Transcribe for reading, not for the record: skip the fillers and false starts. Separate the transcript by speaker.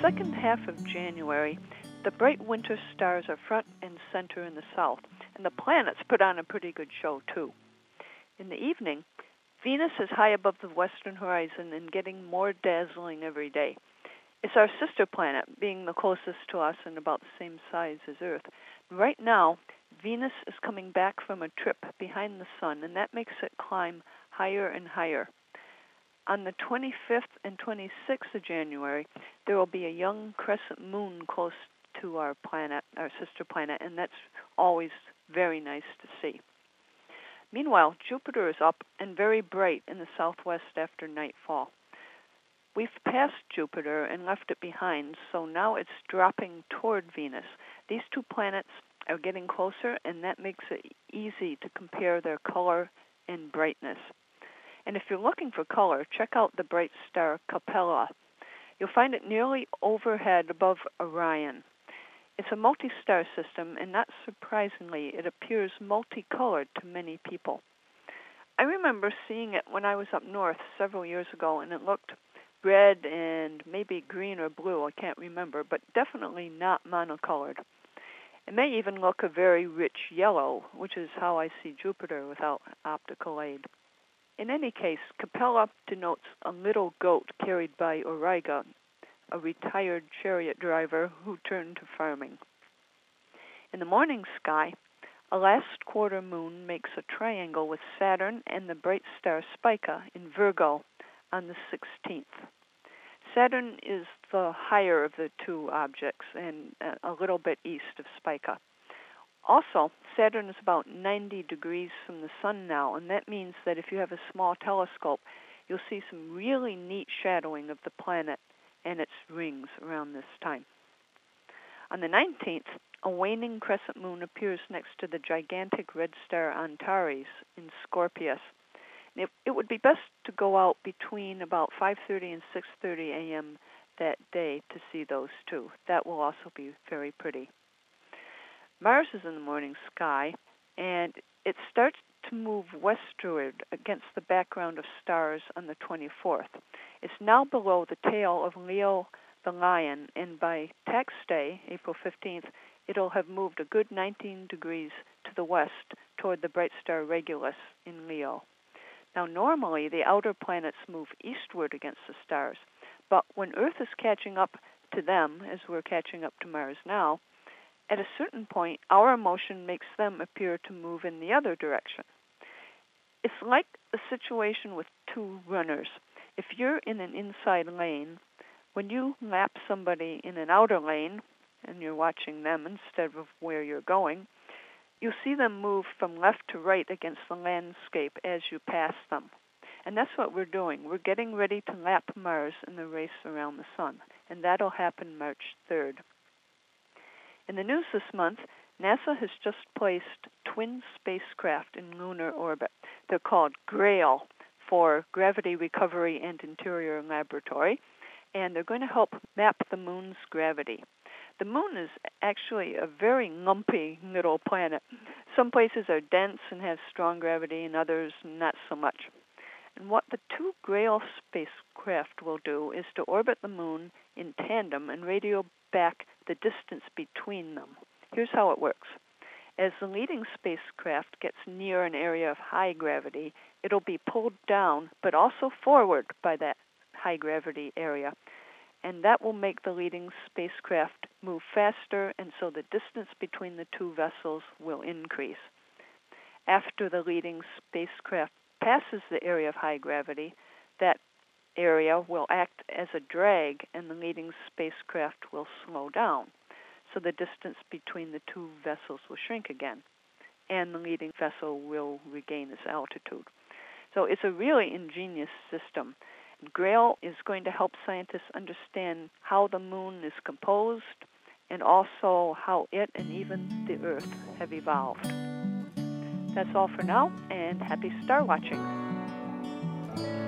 Speaker 1: second half of January, the bright winter stars are front and center in the south, and the planets put on a pretty good show, too. In the evening, Venus is high above the western horizon and getting more dazzling every day. It's our sister planet, being the closest to us and about the same size as Earth. Right now, Venus is coming back from a trip behind the sun, and that makes it climb higher and higher. On the 25th and 26th of January, there will be a young crescent moon close to our planet, our sister planet, and that's always very nice to see. Meanwhile, Jupiter is up and very bright in the southwest after nightfall. We've passed Jupiter and left it behind, so now it's dropping toward Venus. These two planets are getting closer, and that makes it easy to compare their color and brightness. And if you're looking for color, check out the bright star Capella. You'll find it nearly overhead above Orion. It's a multi-star system, and not surprisingly, it appears multicolored to many people. I remember seeing it when I was up north several years ago, and it looked red and maybe green or blue, I can't remember, but definitely not monocolored. It may even look a very rich yellow, which is how I see Jupiter without optical aid. In any case, Capella denotes a little goat carried by Auriga, a retired chariot driver who turned to farming. In the morning sky, a last quarter moon makes a triangle with Saturn and the bright star Spica in Virgo on the 16th. Saturn is the higher of the two objects and a little bit east of Spica. Also, Saturn is about 90 degrees from the sun now, and that means that if you have a small telescope, you'll see some really neat shadowing of the planet and its rings around this time. On the 19th, a waning crescent moon appears next to the gigantic red star Antares in Scorpius. It would be best to go out between about 5:30 and 6:30 a.m. that day to see those two. That will also be very pretty. Mars is in the morning sky, and it starts to move westward against the background of stars on the 24th. It's now below the tail of Leo the Lion, and by tax day, April 15th, it'll have moved a good 19 degrees to the west toward the bright star Regulus in Leo. Now, normally, the outer planets move eastward against the stars, but when Earth is catching up to them, as we're catching up to Mars now, at a certain point, our motion makes them appear to move in the other direction. It's like a situation with two runners. If you're in an inside lane, when you lap somebody in an outer lane, and you're watching them instead of where you're going, you'll see them move from left to right against the landscape as you pass them. And that's what we're doing. We're getting ready to lap Mars in the race around the sun, and that'll happen March 3rd. In the news this month, NASA has just placed twin spacecraft in lunar orbit. They're called GRAIL for Gravity Recovery and Interior Laboratory, and they're going to help map the moon's gravity. The moon is actually a very lumpy little planet. Some places are dense and have strong gravity, and others not so much. And what the two GRAIL spacecraft will do is to orbit the moon in tandem and radio back the distance between them. Here's how it works. As the leading spacecraft gets near an area of high gravity, it'll be pulled down, but also forward by that high gravity area. And that will make the leading spacecraft move faster, and so the distance between the two vessels will increase. After the leading spacecraft passes the area of high gravity, that area will act as a drag, and the leading spacecraft will slow down. So the distance between the two vessels will shrink again, and the leading vessel will regain its altitude. So it's a really ingenious system. GRAIL is going to help scientists understand how the moon is composed and also how it and even the Earth have evolved. That's all for now, and happy star watching.